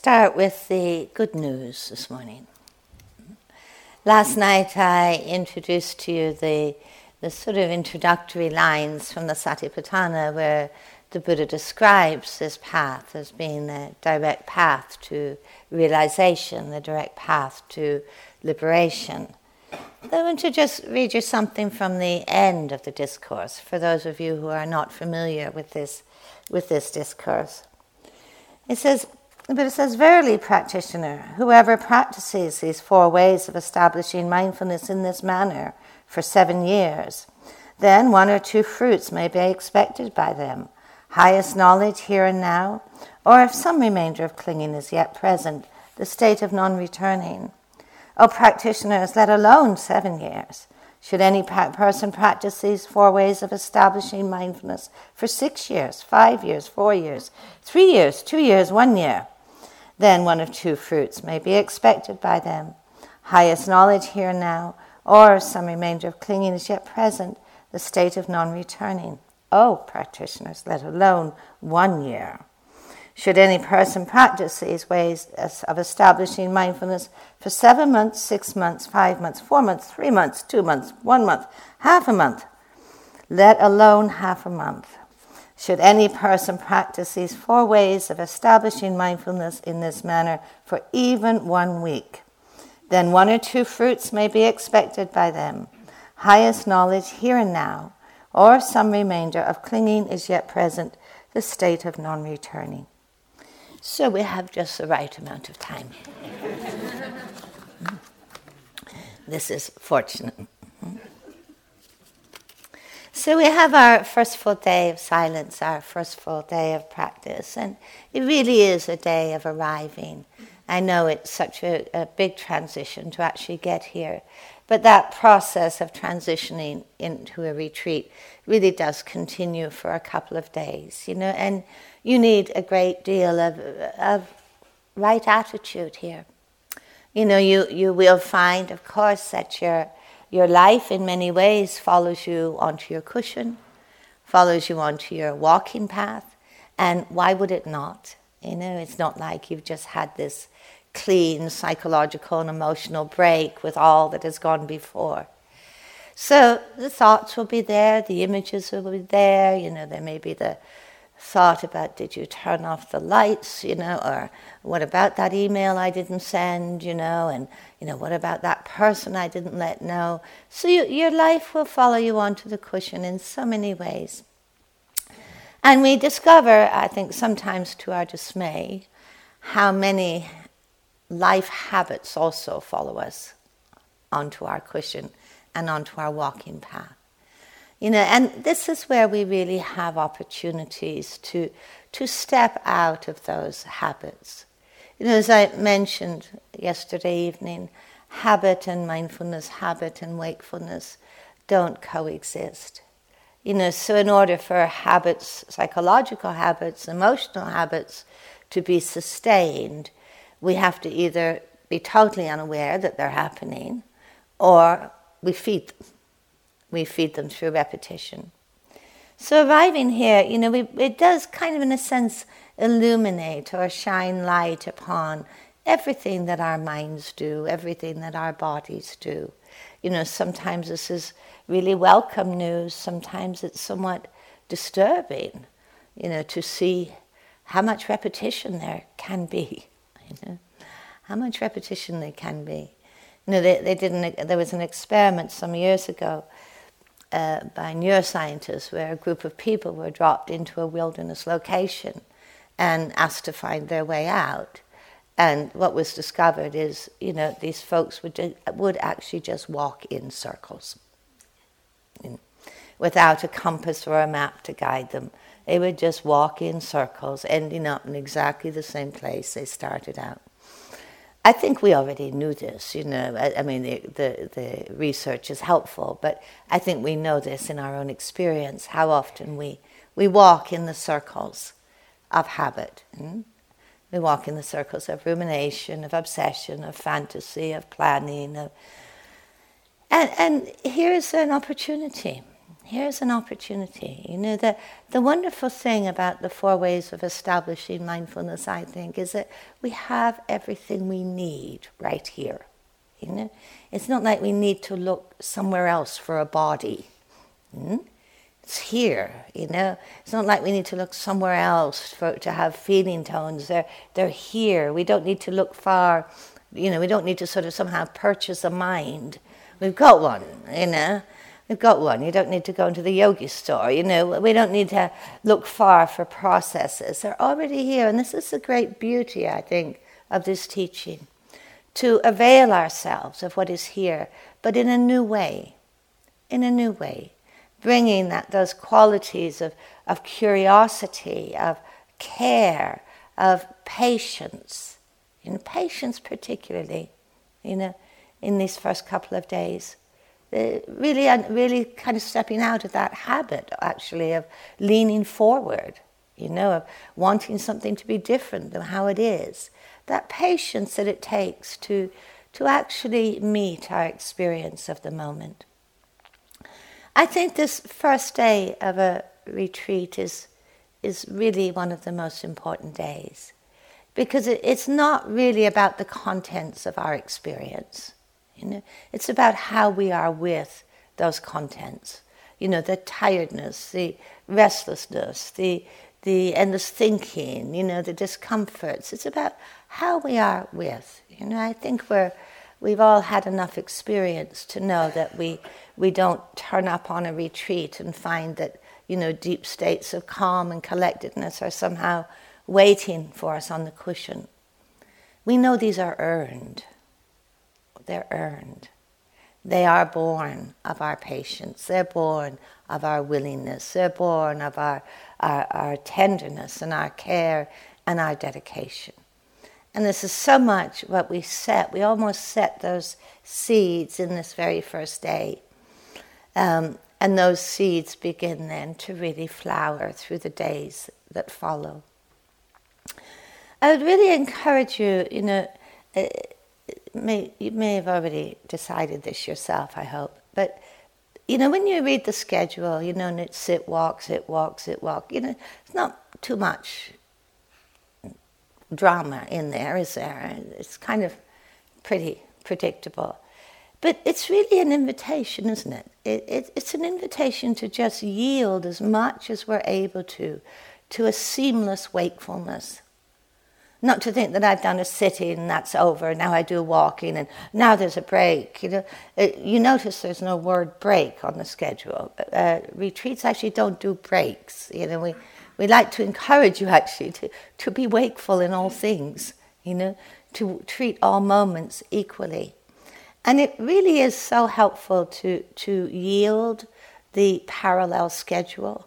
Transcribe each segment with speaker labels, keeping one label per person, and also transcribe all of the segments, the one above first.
Speaker 1: start with the good news this morning. Last night I introduced to you the sort of introductory lines from the Satipatthana where the Buddha describes this path as being the direct path to realization, the direct path to liberation. I want to just read you something from the end of the discourse for those of you who are not familiar with this discourse. It says, the Buddha says, "Verily, practitioner, whoever practices these 4 ways of establishing mindfulness in this manner for 7 years, then 1 or 2 fruits may be expected by them, highest knowledge here and now, or if some remainder of clinging is yet present, the state of non-returning. O practitioners, let alone 7 years. Should any person practice these 4 ways of establishing mindfulness for 6 years, 5 years, 4 years, 3 years, 2 years, 1 year, then 1 of 2 fruits may be expected by them. Highest knowledge here and now, or some remainder of clinging is yet present, the state of non-returning. O practitioners, let alone 1 year. Should any person practice these ways of establishing mindfulness for 7 months, 6 months, 5 months, 4 months, 3 months, 2 months, 1 month, half a month, let alone half a month. Should any person practice these 4 ways of establishing mindfulness in this manner for even 1 week, then 1 or 2 fruits may be expected by them. Highest knowledge here and now, or some remainder of clinging is yet present, the state of non-returning." So we have just the right amount of time. This is fortunate. So we have our first full day of silence, our first full day of practice, and it really is a day of arriving. I know it's such a big transition to actually get here, but that process of transitioning into a retreat really does continue for a couple of days, and you need a great deal of right attitude here. You will find, of course, that your life in many ways follows you onto your cushion, follows you onto your walking path, and why would it not? It's not like you've just had this clean psychological and emotional break with all that has gone before. So the thoughts will be there, the images will be there, there may be the thought about, did you turn off the lights, or what about that email I didn't send, and what about that person I didn't let know. So your life will follow you onto the cushion in so many ways. And we discover, I think sometimes to our dismay, how many life habits also follow us onto our cushion and onto our walking path. And this is where we really have opportunities to step out of those habits. As I mentioned yesterday evening, habit and mindfulness, habit and wakefulness don't coexist. So in order for habits, psychological habits, emotional habits to be sustained, we have to either be totally unaware that they're happening, or we feed them. We feed them through repetition. So arriving here, it does kind of, in a sense, illuminate or shine light upon everything that our minds do, everything that our bodies do. Sometimes this is really welcome news. Sometimes it's somewhat disturbing, to see how much repetition there can be. How much repetition there can be. There was an experiment some years ago by neuroscientists where a group of people were dropped into a wilderness location and asked to find their way out. And what was discovered is, these folks would actually just walk in circles without a compass or a map to guide them. They would just walk in circles, ending up in exactly the same place they started out. I think we already knew this, the research is helpful, but I think we know this in our own experience, how often we walk in the circles of habit. We walk in the circles of rumination, of obsession, of fantasy, of planning. And here's an opportunity here's an opportunity. The wonderful thing about the 4 ways of establishing mindfulness, I think, is that we have everything we need right here. It's not like we need to look somewhere else for a body. It's here, It's not like we need to look somewhere else to have feeling tones. They're here. We don't need to look far. We don't need to sort of somehow purchase a mind. We've got one, We've got one. You don't need to go into the yogi store, We don't need to look far for processes. They're already here. And this is the great beauty, I think, of this teaching. To avail ourselves of what is here, but in a new way. Bringing those qualities of curiosity, of care, of patience, patience particularly, in these first couple of days. Really kind of stepping out of that habit, actually, of leaning forward, of wanting something to be different than how it is. That patience that it takes to actually meet our experience of the moment. I think this first day of a retreat is really one of the most important days, because it's not really about the contents of our experience. It's about how we are with those contents. The tiredness, the restlessness, the endless thinking, the discomforts. It's about how we are with. I think we've all had enough experience to know that we don't turn up on a retreat and find that, deep states of calm and collectedness are somehow waiting for us on the cushion. We know these are earned. They're earned. They are born of our patience. They're born of our willingness. They're born of our tenderness and our care and our dedication. And this is so much what we set. We almost set those seeds in this very first day. And those seeds begin then to really flower through the days that follow. I would really encourage you, you may have already decided this yourself, I hope. But, when you read the schedule, and it's sit, walk, sit, walk, sit, walk, it's not too much drama in there, is there? It's kind of pretty predictable. But it's really an invitation, isn't it? It's an invitation to just yield as much as we're able to a seamless wakefulness. Not to think that I've done a sitting and that's over, now I do walking and now there's a break. You notice there's no word break on the schedule. Retreats actually don't do breaks. We like to encourage you actually to be wakeful in all things, to treat all moments equally. And it really is so helpful to yield the parallel schedule.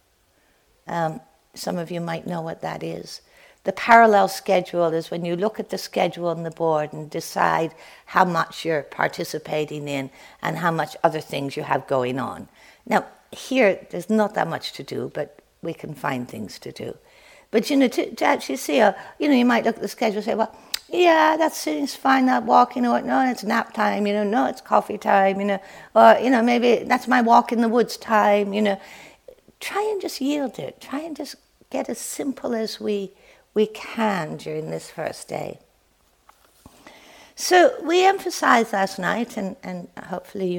Speaker 1: Some of you might know what that is. The parallel schedule is when you look at the schedule on the board and decide how much you're participating in and how much other things you have going on. Now, here, there's not that much to do, but we can find things to do. But, to actually see, you might look at the schedule and say, well, yeah, that sitting's fine, that walking, or no, it's nap time, no, it's coffee time, or, maybe that's my walk in the woods time, Try and just yield it. Try and just get as simple as we can during this first day. So we emphasized last night, and hopefully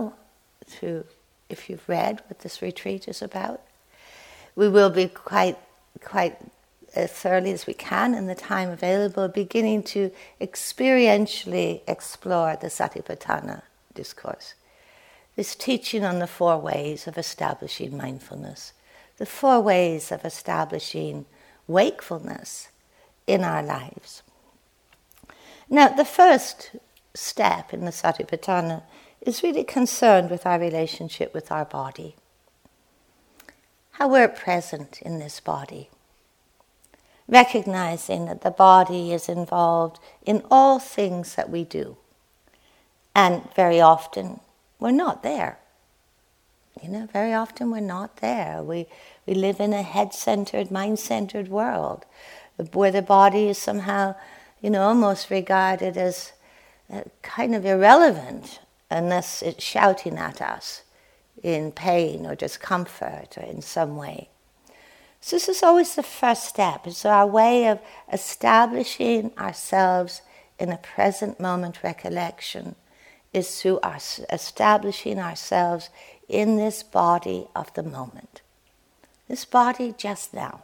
Speaker 1: if you've read what this retreat is about, we will be quite as thoroughly as we can in the time available, beginning to experientially explore the Satipatthana discourse. This teaching on the 4 ways of establishing mindfulness, the 4 ways of establishing wakefulness in our lives. Now, the first step in the Satipatthana is really concerned with our relationship with our body. How we're present in this body. Recognizing that the body is involved in all things that we do. And very often, we're not there. Very often we're not there. We live in a head-centered, mind-centered world where the body is somehow, almost regarded as kind of irrelevant unless it's shouting at us. in pain or discomfort or in some way. So this is always the first step. It's our way of establishing ourselves in a present moment recollection, is through us establishing ourselves in this body of the moment. This body just now.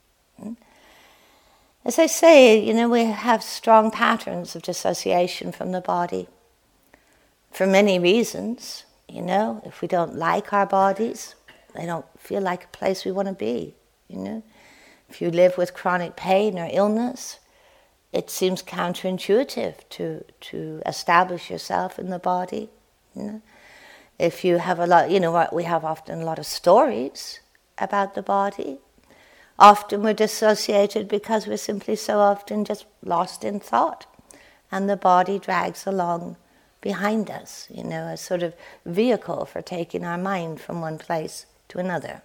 Speaker 1: As I say, we have strong patterns of dissociation from the body for many reasons. If we don't like our bodies, they don't feel like a place we want to be. If you live with chronic pain or illness, it seems counterintuitive to establish yourself in the body. If you have a lot, we have often a lot of stories about the body. Often we're dissociated because we're simply so often just lost in thought, and the body drags along behind us, a sort of vehicle for taking our mind from one place to another.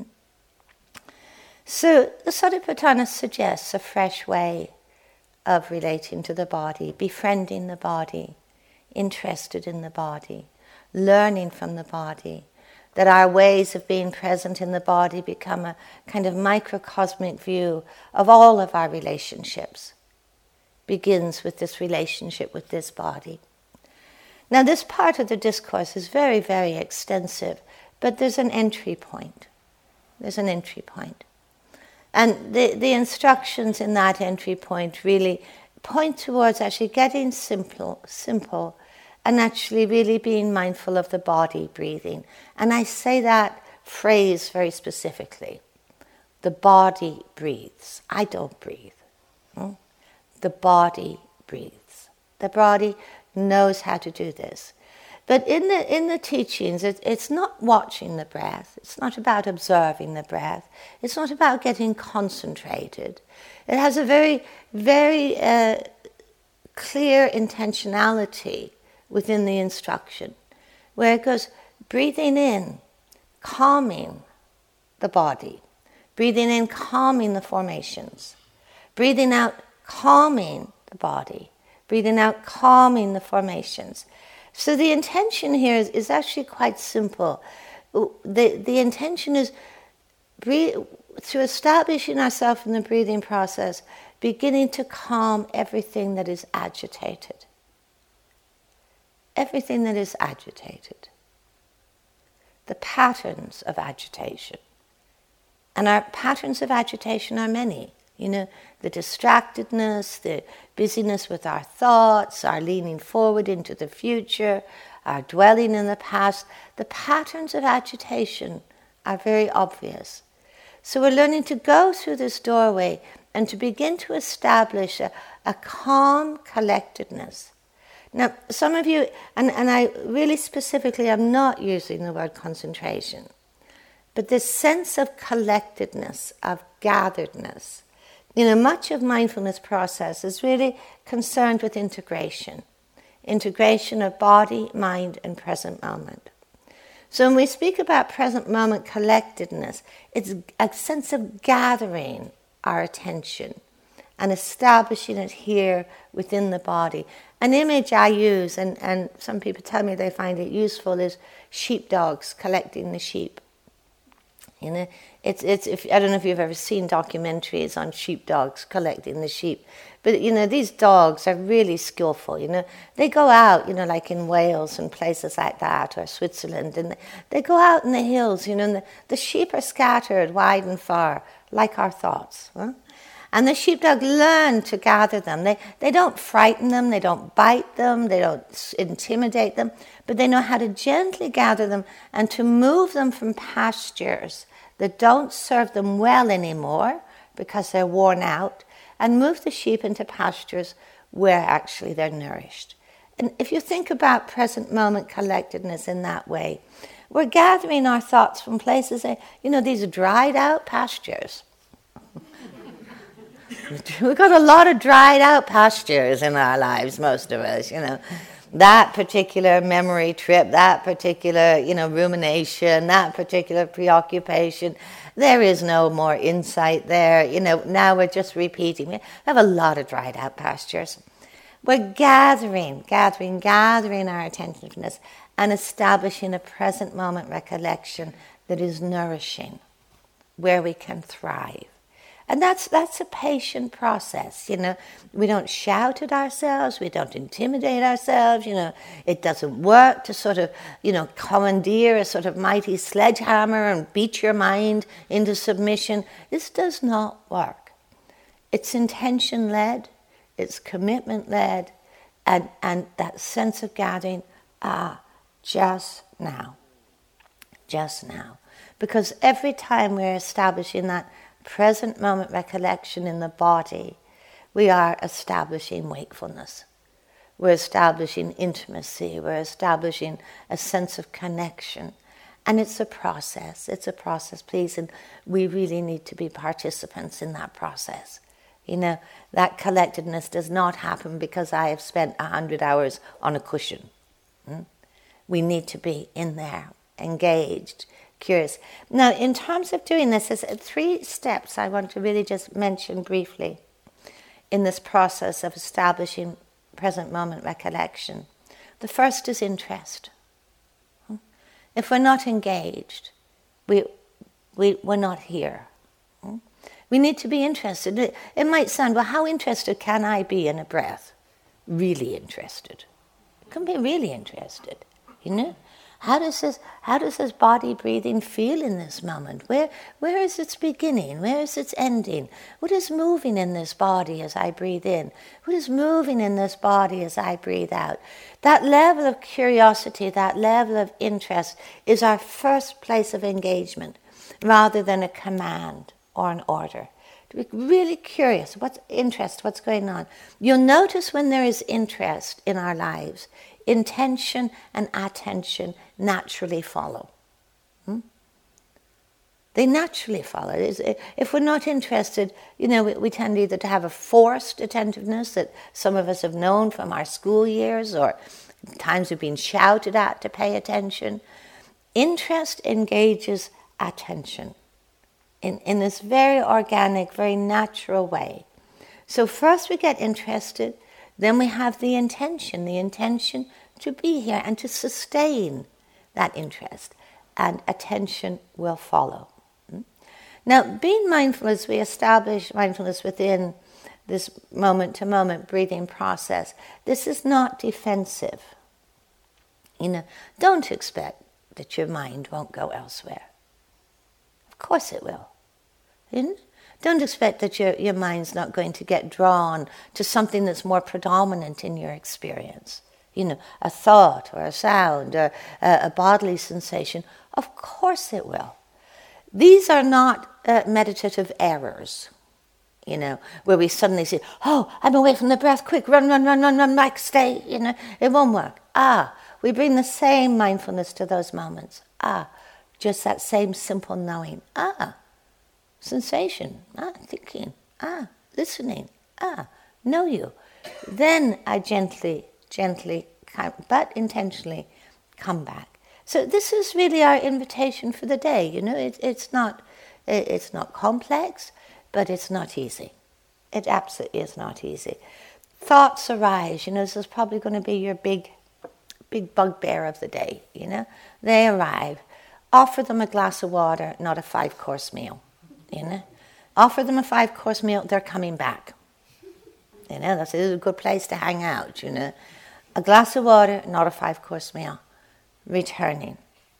Speaker 1: So the Satipatthana suggests a fresh way of relating to the body, befriending the body, interested in the body, learning from the body, that our ways of being present in the body become a kind of microcosmic view of all of our relationships. Begins with this relationship with this body. Now this part of the discourse is very, very extensive, but there's an entry point. There's an entry point. And the instructions in that entry point really point towards actually getting simple, and actually really being mindful of the body breathing. And I say that phrase very specifically. The body breathes. I don't breathe. The body breathes. The body knows how to do this. But in the teachings, it's not watching the breath. It's not about observing the breath. It's not about getting concentrated. It has a very, very clear intentionality within the instruction, where it goes breathing in, calming the body, breathing in, calming the formations, breathing out, calming the body, breathing out, calming the formations. So the intention here is actually quite simple. The intention is through establishing ourselves in the breathing process, beginning to calm everything that is agitated. Everything that is agitated. The patterns of agitation. And our patterns of agitation are many. The distractedness, the busyness with our thoughts, our leaning forward into the future, our dwelling in the past. The patterns of agitation are very obvious. So we're learning to go through this doorway and to begin to establish a calm collectedness. Now, some of you, and I really specifically, I'm not using the word concentration, but this sense of collectedness, of gatheredness. Much of mindfulness process is really concerned with integration of body, mind, and present moment. So when we speak about present moment collectedness, it's a sense of gathering our attention and establishing it here within the body. An image I use, and some people tell me they find it useful, is sheepdogs collecting the sheep. It's I don't know if you've ever seen documentaries on sheepdogs collecting the sheep, but these dogs are really skillful. They go out, like in Wales and places like that, or Switzerland, and they go out in the hills. And the sheep are scattered wide and far, like our thoughts. And the sheepdog learn to gather them. They don't frighten them, they don't bite them, they don't intimidate them, but they know how to gently gather them and to move them from pastures that don't serve them well anymore because they're worn out, and move the sheep into pastures where actually they're nourished. And if you think about present moment collectedness in that way, we're gathering our thoughts from places, these dried out pastures. We've got a lot of dried out pastures in our lives, most of us, That particular memory trip, that particular, rumination, that particular preoccupation, there is no more insight there. Now we're just repeating. We have a lot of dried out pastures. We're gathering our attentiveness and establishing a present moment recollection that is nourishing, where we can thrive. And that's a patient process, We don't shout at ourselves, we don't intimidate ourselves, It doesn't work to sort of, commandeer a sort of mighty sledgehammer and beat your mind into submission. This does not work. It's intention-led, it's commitment-led, and that sense of gathering, just now. Because every time we're establishing that present moment recollection in the body, we are establishing wakefulness. We're establishing intimacy. We're establishing a sense of connection. And it's a process, please, and we really need to be participants in that process. That collectedness does not happen because I have spent 100 hours on a cushion. We need to be in there, engaged, curious. Now, in terms of doing this, there's 3 steps I want to really just mention briefly in this process of establishing present moment recollection. The first is interest. If we're not engaged, we're not here. We need to be interested. It might sound, well, how interested can I be in a breath? Really interested. You can be really interested, How does this body breathing feel in this moment? Where is its beginning? Where is its ending? What is moving in this body as I breathe in? What is moving in this body as I breathe out? That level of curiosity, that level of interest is our first place of engagement rather than a command or an order. To be really curious, what's going on? You'll notice when there is interest in our lives, intention and attention naturally follow. They naturally follow. If we're not interested, we tend either to have a forced attentiveness that some of us have known from our school years, or times we've been shouted at to pay attention. Interest engages attention in this very organic, very natural way. So first we get interested, then we have the intention to be here and to sustain that interest, and attention will follow. Now, being mindful, as we establish mindfulness within this moment-to-moment breathing process, this is not defensive. Don't expect that your mind won't go elsewhere. Of course it will. Don't expect that your mind's not going to get drawn to something that's more predominant in your experience. A thought or a sound or a bodily sensation. Of course it will. These are not meditative errors, where we suddenly say, oh, I'm away from the breath, quick, run back, stay, it won't work. We bring the same mindfulness to those moments. Just that same simple knowing. Sensation, thinking, listening, know you. Then I gently, but intentionally come back. So this is really our invitation for the day. It's not complex, but it's not easy. It absolutely is not easy. Thoughts arise. This is probably going to be your big bugbear of the day. They arrive. Offer them a glass of water, not a 5-course meal. Offer them a 5-course meal, they're coming back. That's a good place to hang out, A glass of water, not a 5-course meal. Returning.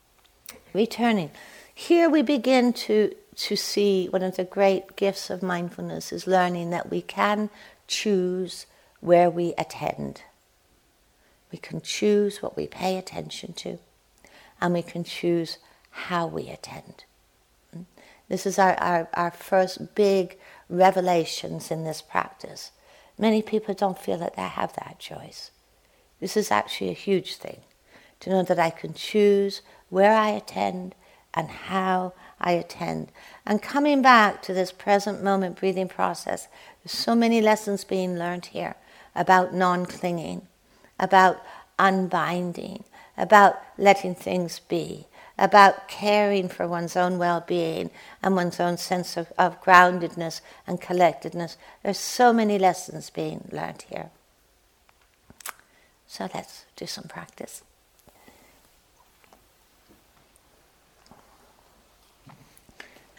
Speaker 1: Here we begin to see one of the great gifts of mindfulness is learning that we can choose where we attend. We can choose what we pay attention to, and we can choose how we attend. This is our first big revelations in this practice. Many people don't feel that they have that choice. This is actually a huge thing, to know that I can choose where I attend and how I attend. And coming back to this present moment breathing process, there's so many lessons being learned here about non-clinging, about unbinding, about letting things be, about caring for one's own well-being and one's own sense of groundedness and collectedness. There's so many lessons being learned here. So let's do some practice.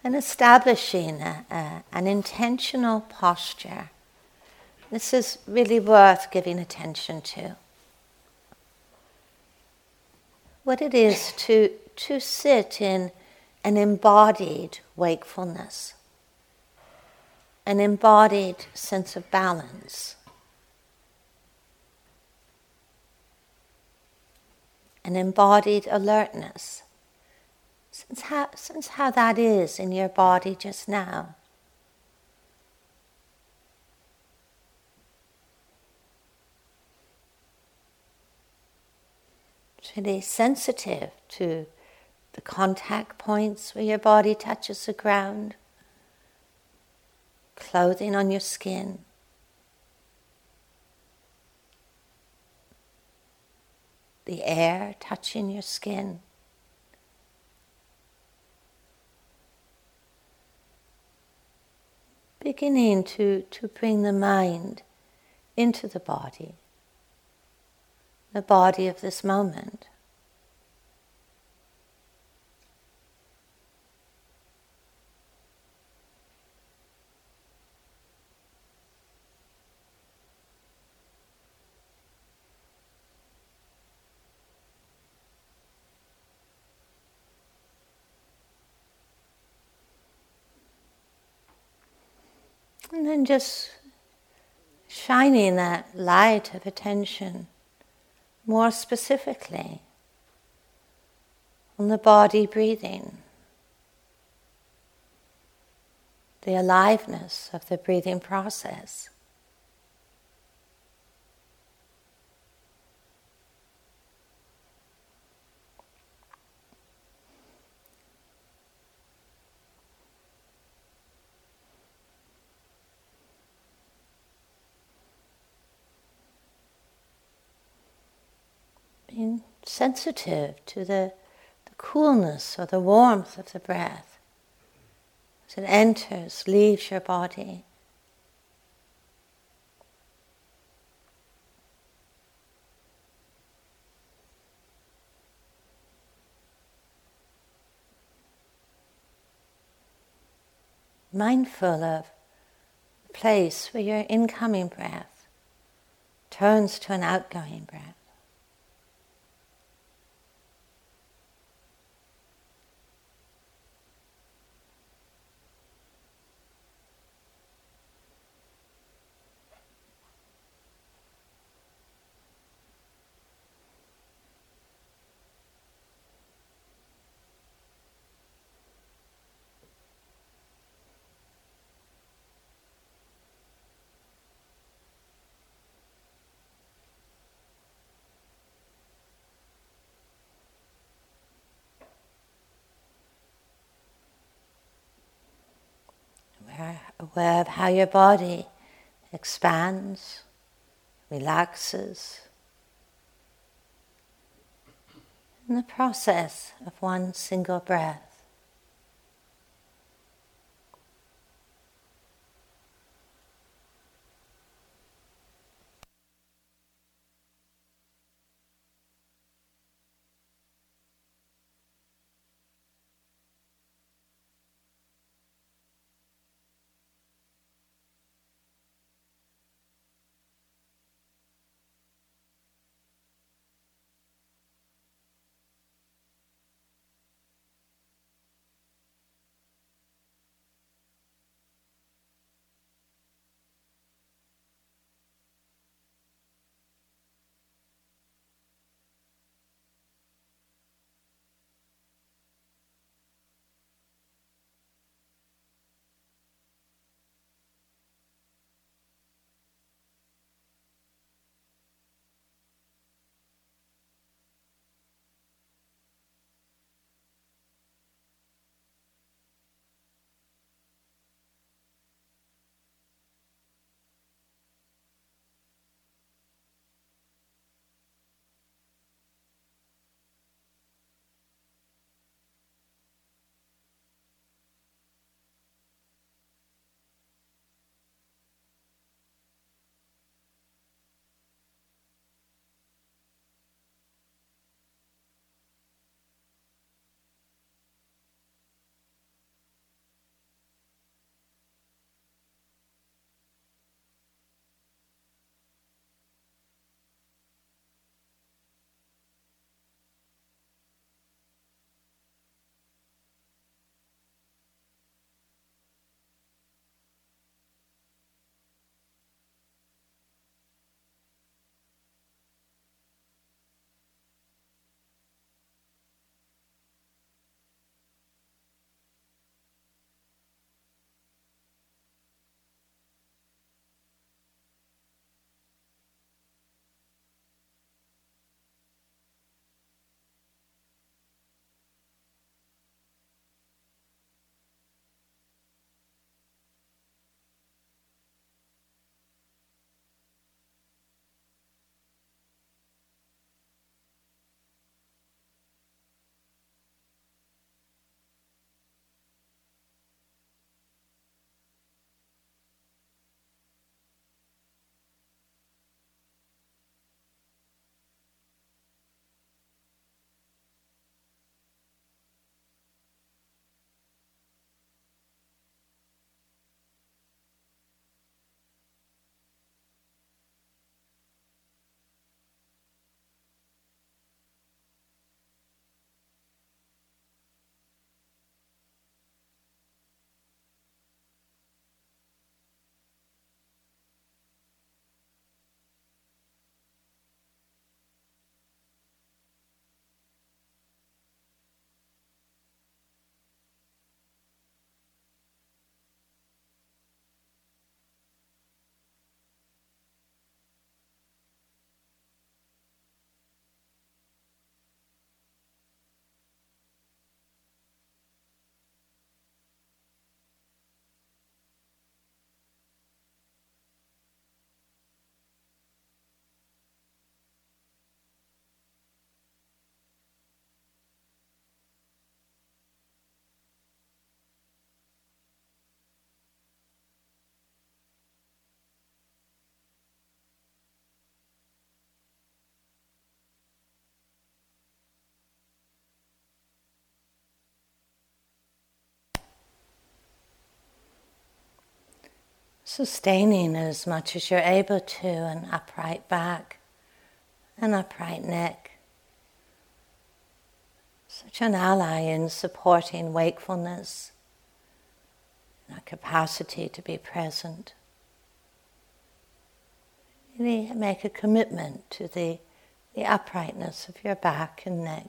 Speaker 1: and establishing an intentional posture. This is really worth giving attention to. What it is to sit in an embodied wakefulness, an embodied sense of balance, an embodied alertness. Sense how that is in your body just now. It's really sensitive to the contact points where your body touches the ground, clothing on your skin, the air touching your skin. Beginning to bring the mind into the body of this moment. And then just shining that light of attention more specifically on the body breathing, the aliveness of the breathing process. Being sensitive to the coolness or the warmth of the breath as it enters, leaves your body. Mindful of the place where your incoming breath turns to an outgoing breath. Aware of how your body expands, relaxes, in the process of one single breath. Sustaining as much as you're able to an upright back, an upright neck. Such an ally in supporting wakefulness, our capacity to be present. Really make a commitment to the uprightness of your back and neck.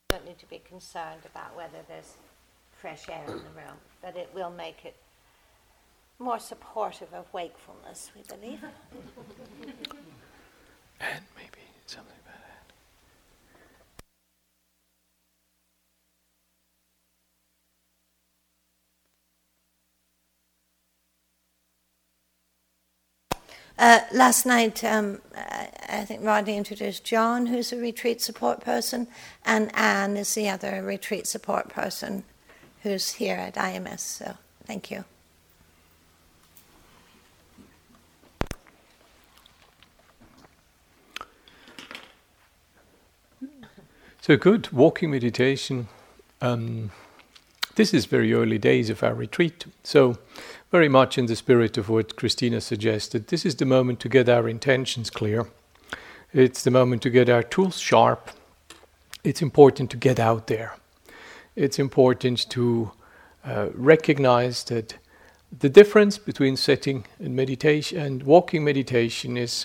Speaker 1: don't need to be concerned about whether there's fresh air in the room, but it will make it more supportive of wakefulness, we believe.
Speaker 2: And maybe something about
Speaker 1: that. Last night, I think Rodney introduced John, who's a retreat support person, and Anne is the other retreat support person who's here at IMS. So thank you.
Speaker 2: So good, walking meditation. This is very early days of our retreat, so very much in the spirit of what Christina suggested. This is the moment to get our intentions clear. It's the moment to get our tools sharp. It's important to get out there. It's important to recognize that the difference between sitting and meditation and walking meditation is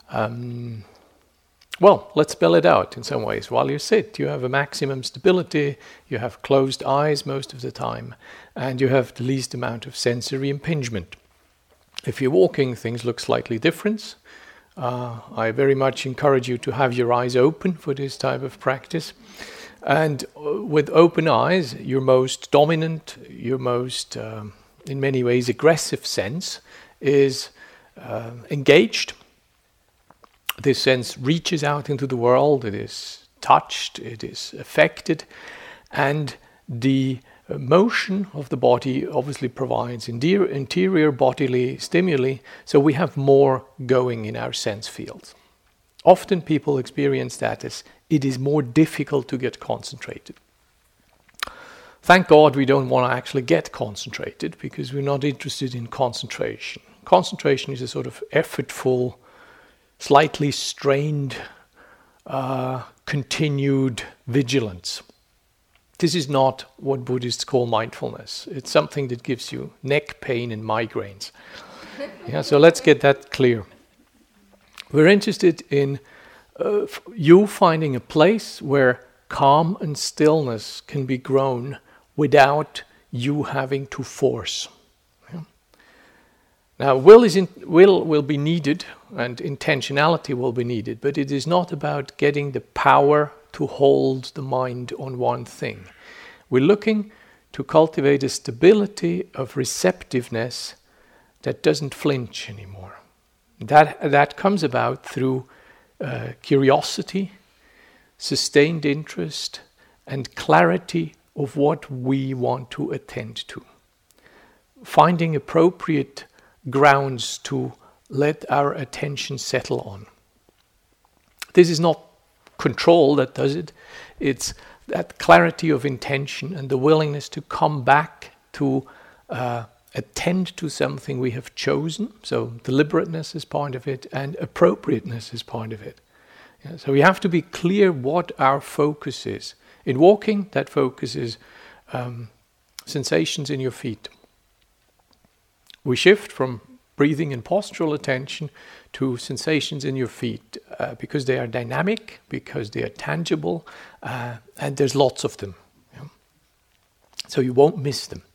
Speaker 2: well, let's spell it out in some ways. While you sit, you have a maximum stability, you have closed eyes most of the time, and you have the least amount of sensory impingement. If you're walking, things look slightly different. I very much encourage you to have your eyes open for this type of practice. And with open eyes, your most dominant, your most, in many ways, aggressive sense is engaged. This sense reaches out into the world, it is touched, it is affected, and the motion of the body obviously provides interior bodily stimuli, so we have more going in our sense fields. Often people experience that as it is more difficult to get concentrated. Thank God we don't want to actually get concentrated, because we're not interested in concentration. Concentration is a sort of effortful, slightly strained, continued vigilance. This is not what Buddhists call mindfulness. It's something that gives you neck pain and migraines. So let's get that clear. We're interested in you finding a place where calm and stillness can be grown without you having to force. Now, will be needed, and intentionality will be needed, but it is not about getting the power to hold the mind on one thing. We're looking to cultivate a stability of receptiveness that doesn't flinch anymore. That comes about through curiosity, sustained interest, and clarity of what we want to attend to. Finding appropriate grounds to let our attention settle on. This is not control that does it. It's that clarity of intention and the willingness to come back to attend to something we have chosen. So deliberateness is part of it, and appropriateness is part of it. So we have to be clear what our focus is. In walking, that focus is sensations in your feet. We shift from breathing and postural attention to sensations in your feet because they are dynamic, because they are tangible, and there's lots of them. So you won't miss them.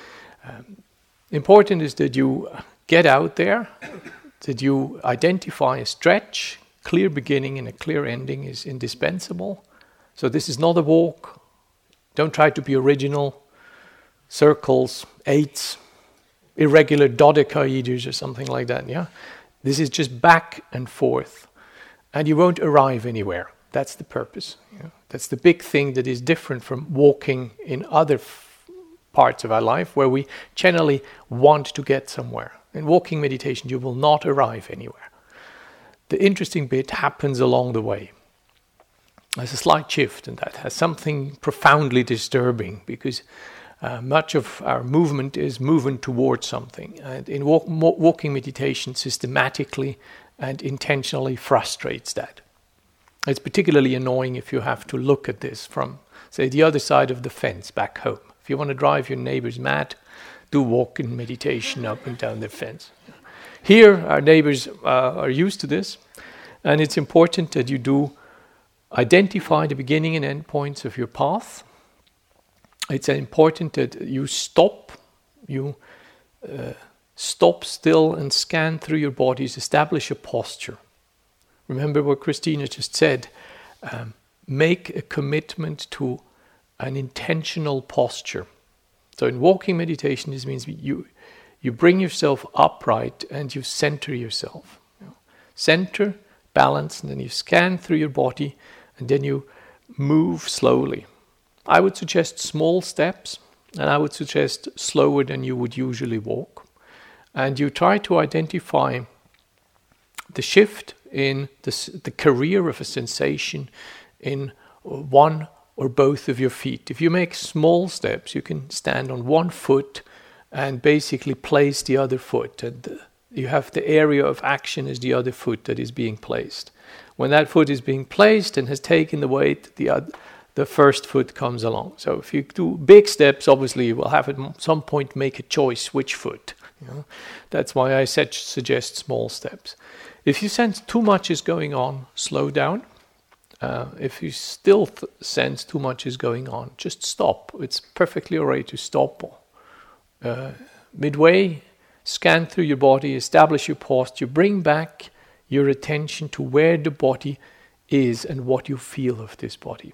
Speaker 2: Important is that you get out there, that you identify a stretch. Clear beginning and a clear ending is indispensable. So this is not a walk. Don't try to be original. Circles, eights, irregular dodecaheders or something like that, This is just back and forth. And you won't arrive anywhere. That's the purpose. That's the big thing that is different from walking in other parts of our life where we generally want to get somewhere. In walking meditation, you will not arrive anywhere. The interesting bit happens along the way. There's a slight shift, and that has something profoundly disturbing because much of our movement is movement towards something. And in walking meditation systematically and intentionally frustrates that. It's particularly annoying if you have to look at this from, say, the other side of the fence back home. If you want to drive your neighbors mad, do walking meditation up and down the fence. Here, our neighbors are used to this, and it's important that you do identify the beginning and end points of your path. It's important that you stop still and scan through your bodies, establish a posture. Remember what Christina just said, make a commitment to an intentional posture. So in walking meditation, this means you bring yourself upright and you center yourself. Center, balance, and then you scan through your body and then you move slowly. I would suggest small steps, and I would suggest slower than you would usually walk. And you try to identify the shift in the career of a sensation in one or both of your feet. If you make small steps, you can stand on one foot and basically place the other foot. And you have the area of action as the other foot that is being placed. When that foot is being placed and has taken the weight, the first foot comes along. So if you do big steps, obviously you will have at some point make a choice which foot. That's why I suggest small steps. If you sense too much is going on, slow down. If you still sense too much is going on, just stop. It's perfectly all right to stop. Midway, scan through your body, establish your posture, bring back your attention to where the body is and what you feel of this body.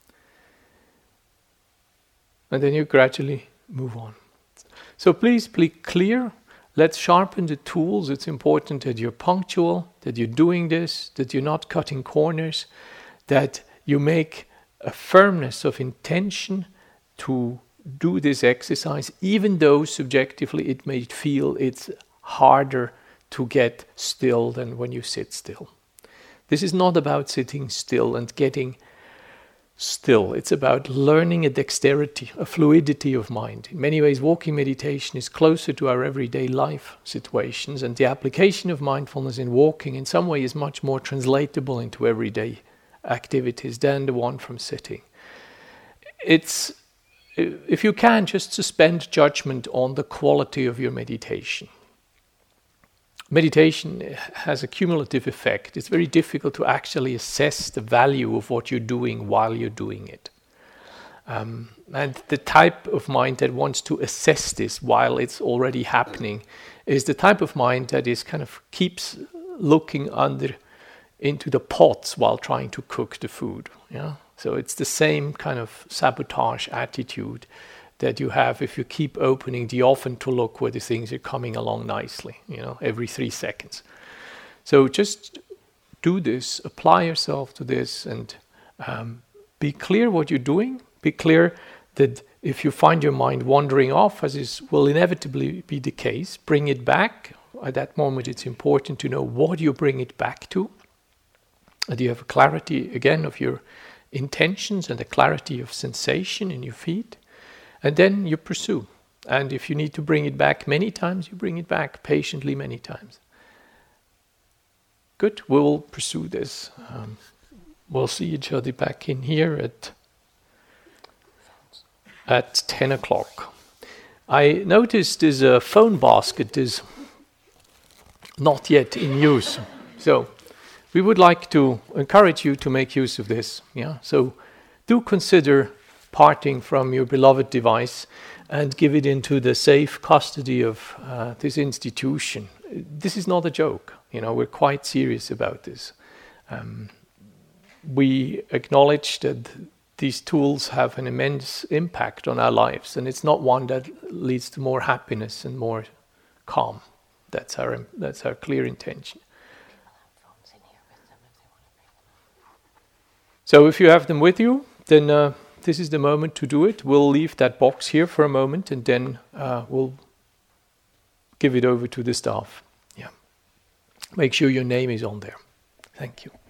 Speaker 2: And then you gradually move on. So please be clear. Let's sharpen the tools. It's important that you're punctual, that you're doing this, that you're not cutting corners, that you make a firmness of intention to do this exercise, even though subjectively it may feel it's harder to get still than when you sit still. This is not about sitting still and getting still. It's about learning a dexterity, a fluidity of mind. In many ways, walking meditation is closer to our everyday life situations, and the application of mindfulness in walking in some way is much more translatable into everyday activities than the one from sitting. It's, if you can, just suspend judgment on the quality of your meditation. Meditation has a cumulative effect. It's very difficult to actually assess the value of what you're doing while you're doing it. And the type of mind that wants to assess this while it's already happening is the type of mind that is kind of keeps looking into the pots while trying to cook the food. Yeah? So it's the same kind of sabotage attitude that you have if you keep opening the oven to look whether things are coming along nicely, every 3 seconds. So just do this, apply yourself to this, and be clear what you're doing. Be clear that if you find your mind wandering off, as will inevitably be the case, bring it back. At that moment, it's important to know what you bring it back to. And you have a clarity, again, of your intentions and a clarity of sensation in your feet. And then you pursue. And if you need to bring it back many times, you bring it back patiently many times. Good, we will pursue this. We'll see each other back in here at 10 o'clock. I noticed there's a phone basket is not yet in use. So we would like to encourage you to make use of this. Yeah. So do consider parting from your beloved device and give it into the safe custody of this institution. This is not a joke. We're quite serious about this. We acknowledge that these tools have an immense impact on our lives, and it's not one that leads to more happiness and more calm. That's our clear intention. So if you have them with you, then this is the moment to do it. We'll leave that box here for a moment, and then we'll give it over to the staff. Yeah. Make sure your name is on there. Thank you.